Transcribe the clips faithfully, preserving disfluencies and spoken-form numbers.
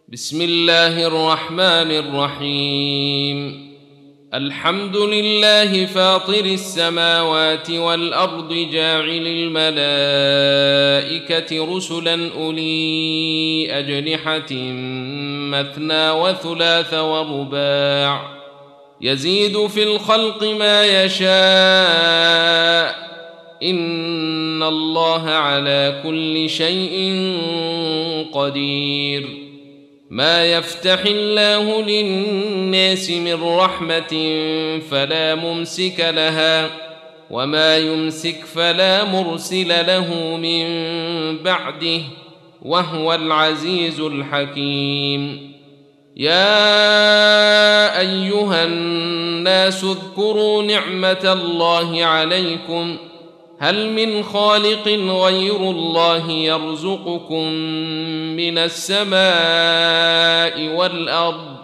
بسم الله الرحمن الرحيم. الحمد لله فاطر السماوات والأرض جاعل الملائكة رسلا أولي أجنحة مثنى وثلاث ورباع يزيد في الخلق ما يشاء إن الله على كل شيء قدير. ما يفتح الله للناس من رحمة فلا ممسك لها وما يمسك فلا مرسل له من بعده وهو العزيز الحكيم. يا أيها الناس اذكروا نعمة الله عليكم هل من خالق غير الله يرزقكم من السماء والأرض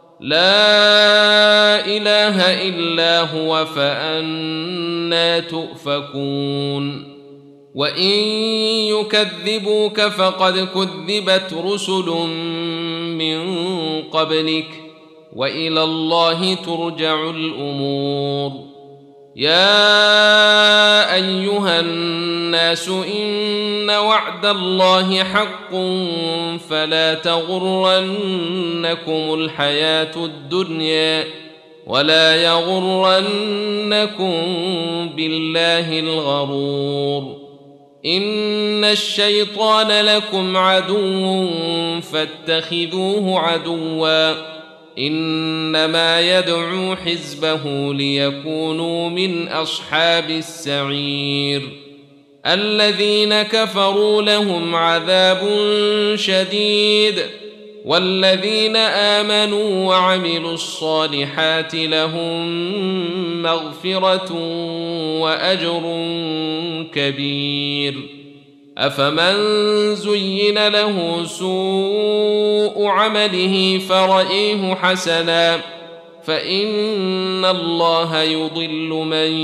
لا إله إلا هو فأنى تؤفكون. وإن يكذبوك فقد كذبت رسل من قبلك وإلى الله ترجع الأمور. يا أيها الناس إن وعد الله حق فلا تغرنكم الحياة الدنيا ولا يغرنكم بالله الغرور. إن الشيطان لكم عدو فاتخذوه عدوا إنما يدعو حزبه ليكونوا من أصحاب السعير. الذين كفروا لهم عذاب شديد والذين آمنوا وعملوا الصالحات لهم مغفرة وأجر كبير. أفمن زين له سوء عمله فرأيه حسنا فإن الله يضل من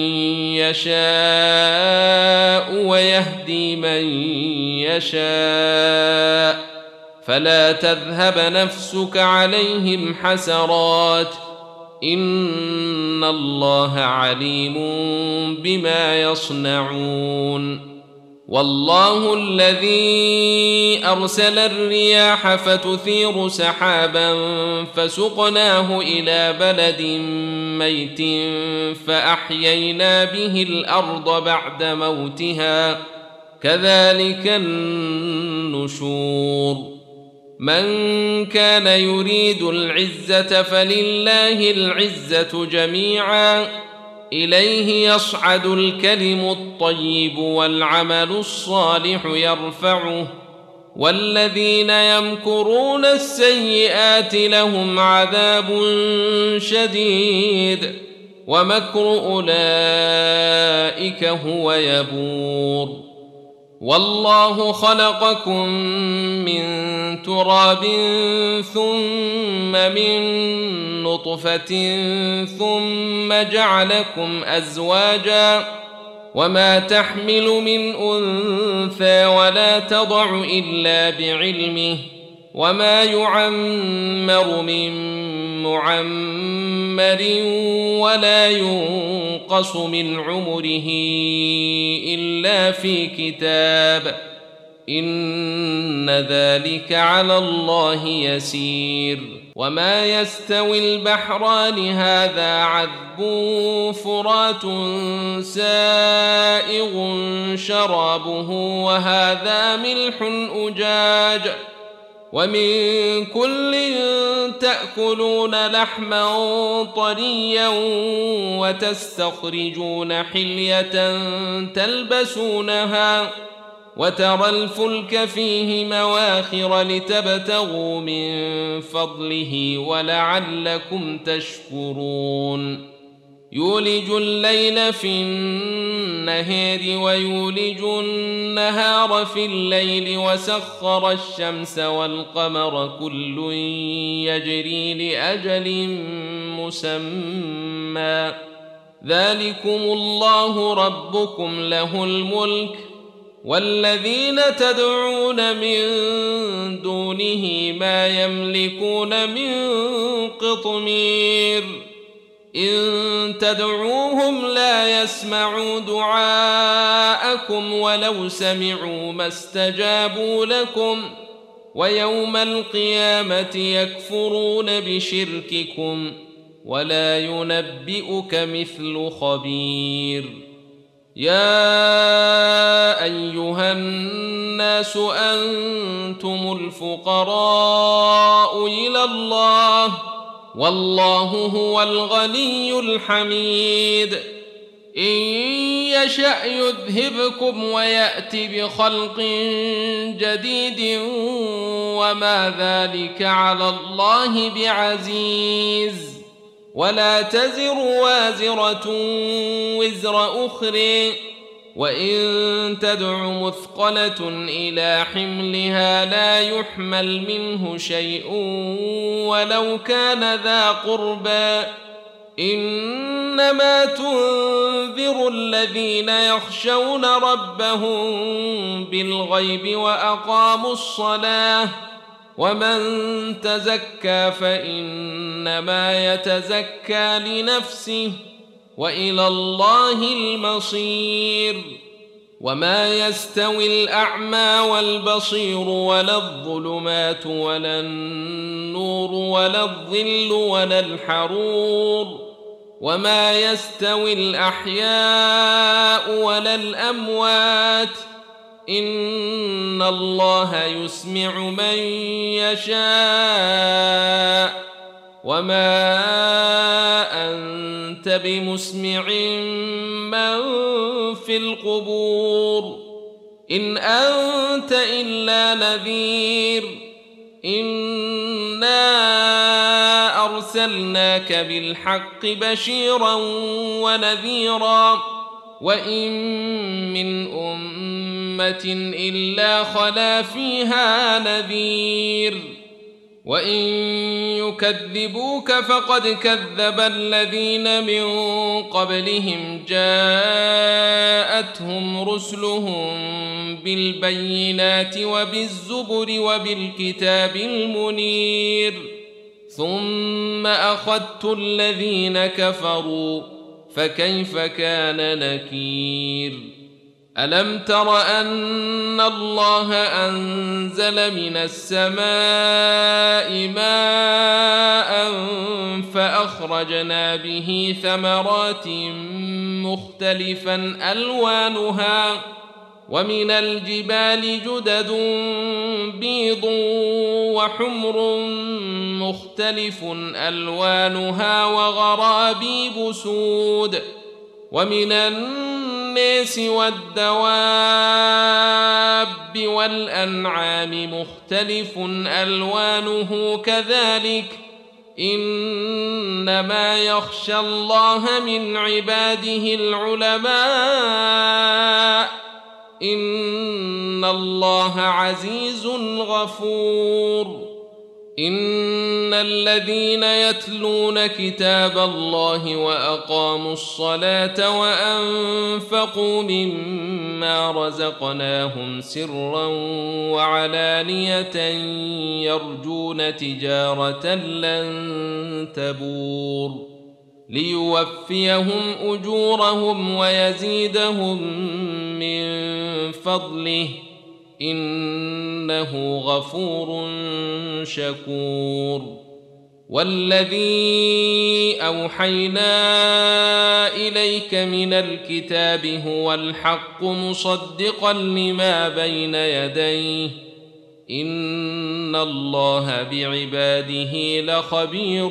يشاء ويهدي من يشاء فلا تذهب نفسك عليهم حسرات إن الله عليم بما يصنعون. والله الذي أرسل الرياح فتثير سحابا فسقناه إلى بلد ميت فأحيينا به الأرض بعد موتها كذلك النشور. من كان يريد العزة فلله العزة جميعا إليه يصعد الكلم الطيب والعمل الصالح يرفعه والذين يمكرون السيئات لهم عذاب شديد ومكر أولئك هو يبور. والله خلقكم من تراب ثم من نطفة ثم جعلكم أزواجا وما تحمل من أنثى ولا تضع إلا بعلمه وما يعمر من معمر ولا ينقص من عمره إلا في كتاب إن ذلك على الله يسير. وما يستوي البحران هذا عذب فرات سائغ شرابه وهذا ملح أجاج ومن كل تأكلون لحما طريا وتستخرجون حلية تلبسونها وترى الفلك فيه مواخر لتبتغوا من فضله ولعلكم تشكرون. يولج الليل في النهار ويولج النهار في الليل وسخر الشمس والقمر كل يجري لأجل مسمى ذلكم الله ربكم له الملك والذين تدعون من دونه ما يملكون من قطمير إن تدعوهم لا يسمعوا دعاءكم ولو سمعوا ما استجابوا لكم ويوم القيامة يكفرون بشرككم ولا ينبئك مثل خبير يا أيها الناس أنتم الفقراء إلى الله والله هو الغني الحميد إن يشأ يذهبكم ويأت بخلق جديد وما ذلك على الله بعزيز ولا تزر وازرة وزر أخرى وإن تدع مثقلة إلى حملها لا يحمل منه شيء ولو كان ذا قربى إنما تنذر الذين يخشون ربهم بالغيب وأقاموا الصلاة ومن تزكى فإنما يتزكى لنفسه وإلى الله المصير وما يستوي الأعمى والبصير ولا الظلمات ولا النور ولا الظل ولا الحرور وما يستوي الأحياء ولا الأموات إن الله يسمع من يشاء وما أنت بمسمع من في القبور إن أنت إلا نذير إنا أرسلناك بالحق بشيرا ونذيرا وإن من أمة إلا خلا فيها نذير وإن يكذبوك فقد كذب الذين من قبلهم جاءتهم رسلهم بالبينات وبالزبر وبالكتاب المنير ثم أخذت الذين كفروا فكيف كان نكير ألم تر أن الله أنزل من السماء ماء فأخرجنا به ثمرات مختلفا ألوانها ومن الجبال جدد بيض وحمر مختلف ألوانها وغرابيب سود ومن الناس والدواب والأنعام مختلف ألوانه كذلك إنما يخشى الله من عباده العلماء إن الله عزيز غفور إن الذين يتلون كتاب الله وأقاموا الصلاة وأنفقوا مما رزقناهم سرا وعلانية يرجون تجارة لن تبور ليوفيهم أجورهم ويزيدهم من فضله إنه غفور شكور والذي أوحينا إليك من الكتاب هو الحق مصدقا لما بين يديه إن الله بعباده لخبير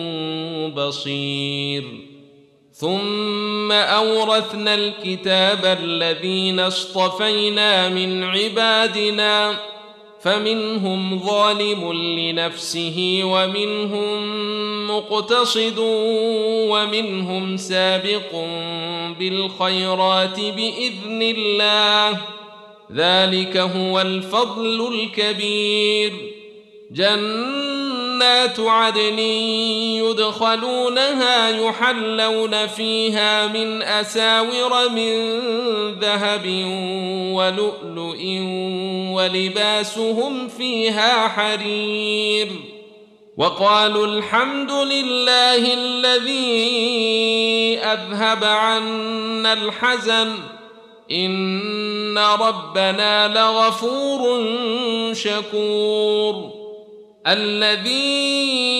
بصير ثم أورثنا الكتاب الذين اصطفينا من عبادنا فمنهم ظالم لنفسه ومنهم مقتصد ومنهم سابق بالخيرات بإذن الله ذلك هو الفضل الكبير جنات جنات عدن يدخلونها يحلون فيها من أساور من ذهب ولؤلؤ ولباسهم فيها حرير وقالوا الحمد لله الذي أذهب عنا الحزن إن ربنا لغفور شكور الذي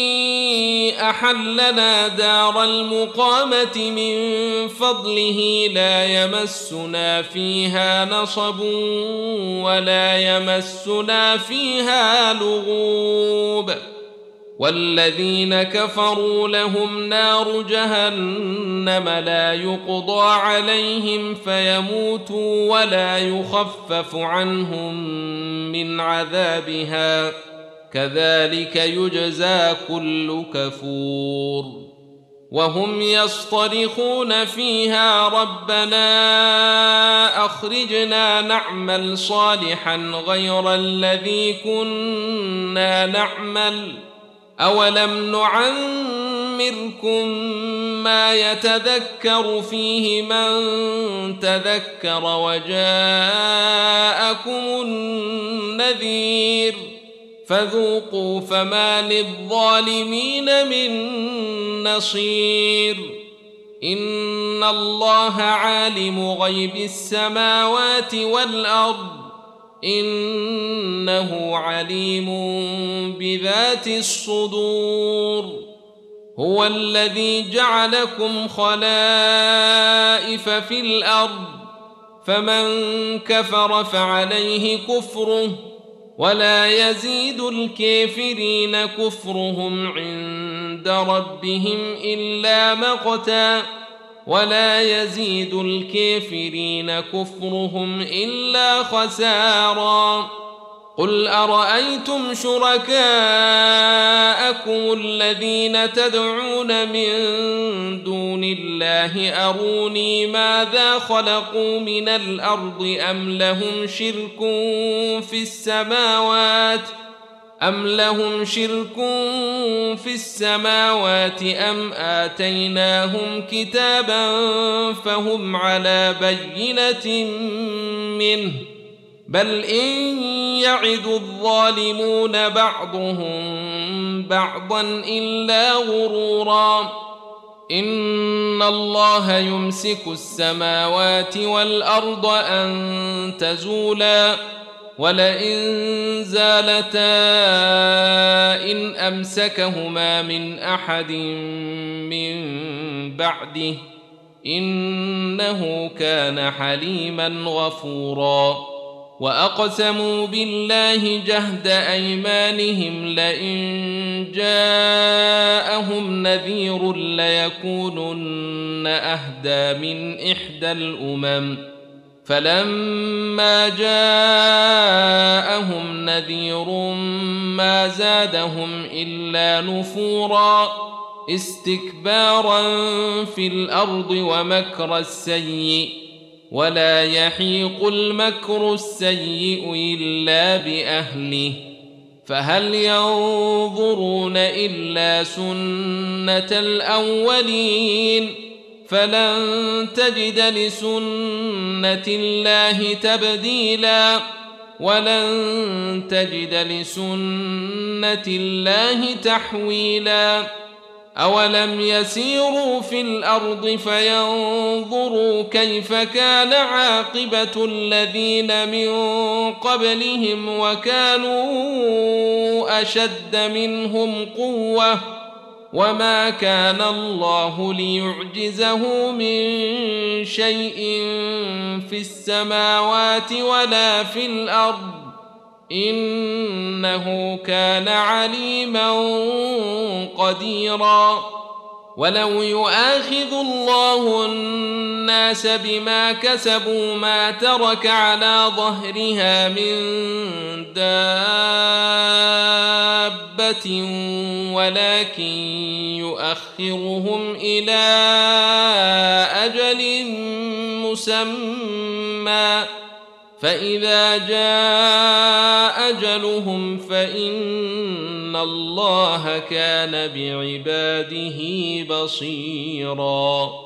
أحلنا دار المقامة من فضله لا يمسنا فيها نصب ولا يمسنا فيها لغوب والذين كفروا لهم نار جهنم لا يقضى عليهم فيموتوا ولا يخفف عنهم من عذابها كذلك يجزى كل كفور وهم يصطرخون فيها ربنا أخرجنا نعمل صالحا غير الذي كنا نعمل أولم نعمركم ما يتذكر فيه من تذكر وجاءكم النذير فذوقوا فما للظالمين من نصير إن الله عالم غيب السماوات والأرض إنه عليم بذات الصدور هو الذي جعلكم خلائف في الأرض فمن كفر فعليه كفره ولا يزيد الكافرين كفرهم عند ربهم إلا مقتا ولا يزيد الكافرين كفرهم إلا خسارا قل أرأيتم شركاءكم الذين تدعون من دون الله أروني ماذا خلقوا من الأرض أم لهم شرك في السماوات أم لهم شرك في السماوات أم آتيناهم كتابا فهم على بينة منه بل إن يعد الظالمون بعضهم بعضا إلا غرورا إن الله يمسك السماوات والأرض أن تزولا ولئن زالتا إن أمسكهما من أحد من بعده إنه كان حليما غفورا وأقسموا بالله جهد أيمانهم لئن جاءهم نذير ليكونن أهدى من إحدى الأمم فلما جاءهم نذير ما زادهم إلا نفورا استكبارا في الأرض ومكر السيء ولا يحيق المكر السيء إلا بأهله فهل ينظرون إلا سنة الأولين فلن تجد لسنة الله تبديلا ولن تجد لسنة الله تحويلا أولم يسيروا في الأرض فينظروا كيف كان عاقبة الذين من قبلهم وكانوا أشد منهم قوة وما كان الله ليعجزه من شيء في السماوات ولا في الأرض إنه كان عليما قديرا ولو يؤاخذ الله الناس بما كسبوا ما ترك على ظهرها من دابة ولكن يؤخرهم إلى أجل مسمى فإذا جاء أجلهم فإن الله كان بعباده بصيراً.